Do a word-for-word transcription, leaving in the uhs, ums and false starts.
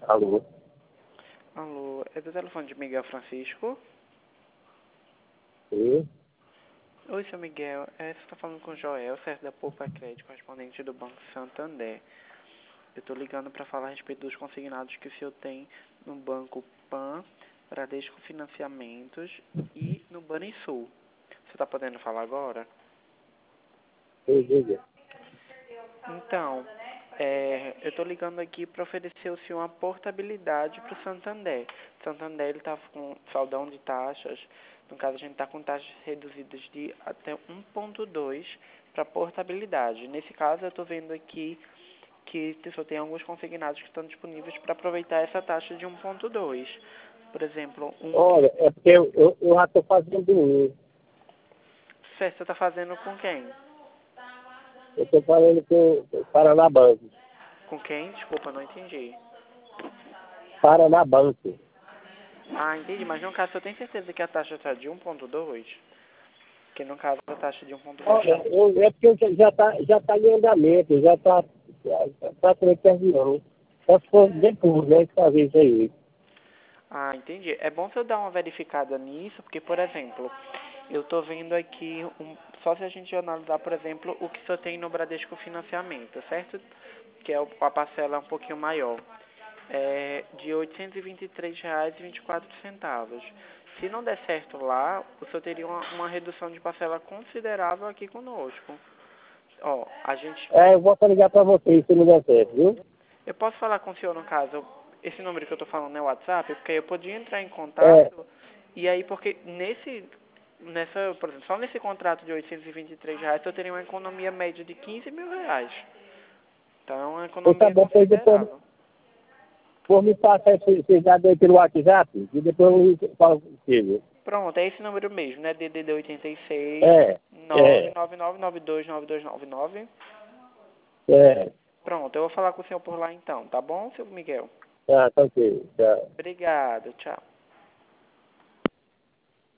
Alô? Alô, é do telefone de Miguel Francisco? Sim? Oi, seu Miguel. É, você está falando com o Joel, certo, da Poupa Crédito, correspondente do Banco Santander. Eu estou ligando para falar a respeito dos consignados que o senhor tem no Banco Pan, Bradesco Financiamentos e no Banrisul. Você está podendo falar agora? Sim, diga. Então, é, eu estou ligando aqui para oferecer ao senhor uma portabilidade para o Santander. O Santander ele está com saldão de taxas. No caso, a gente está com taxas reduzidas de até um ponto dois para portabilidade. Nesse caso, eu estou vendo aqui que só tem alguns consignados que estão disponíveis para aproveitar essa taxa de um ponto dois. Por exemplo, um Olha, é porque eu, eu, eu já estou fazendo um. certo, você está fazendo com quem? Eu estou falando com o Paraná Banco. Com quem? Desculpa, não entendi. Paraná Banco. Ah, entendi. Mas no caso, eu tenho certeza que a taxa está de um ponto dois? Que no caso a taxa de um ponto dois Olha, está... eu, é porque já está já tá em andamento, já está praticamente terminando. Só se for depois, né, de fazer isso aí. Ah, entendi. É bom se eu dar uma verificada nisso, porque, por exemplo, eu estou vendo aqui, um... só se a gente analisar, por exemplo, o que só tem no Bradesco Financiamento, certo? Que é o- a parcela um pouquinho maior. É de oitocentos e vinte e três reais e vinte e quatro centavos. Se não der certo lá, o senhor teria uma, uma redução de parcela considerável aqui conosco. Ó, a gente... É, eu vou até ligar para vocês se não der certo, viu? Eu posso falar com o senhor, no caso, esse número que eu estou falando é o WhatsApp, porque aí eu podia entrar em É, contato, e aí, porque nesse, nessa, por exemplo, só nesse contrato de oitocentos e vinte e três reais eu teria uma economia média de quinze mil reais. Então é uma então tá economia bom, pois depois, considerável. por me passar esse- esses dados aí pelo WhatsApp, e depois eu falo contigo. Pronto, é esse número mesmo, né? D D D oitenta e seis, É, nove é, nove nove nove dois nove dois nove nove. é. Pronto, eu vou falar com o senhor por lá então, tá bom, seu Miguel? Tá, tá ok. Tá. Obrigado, tchau.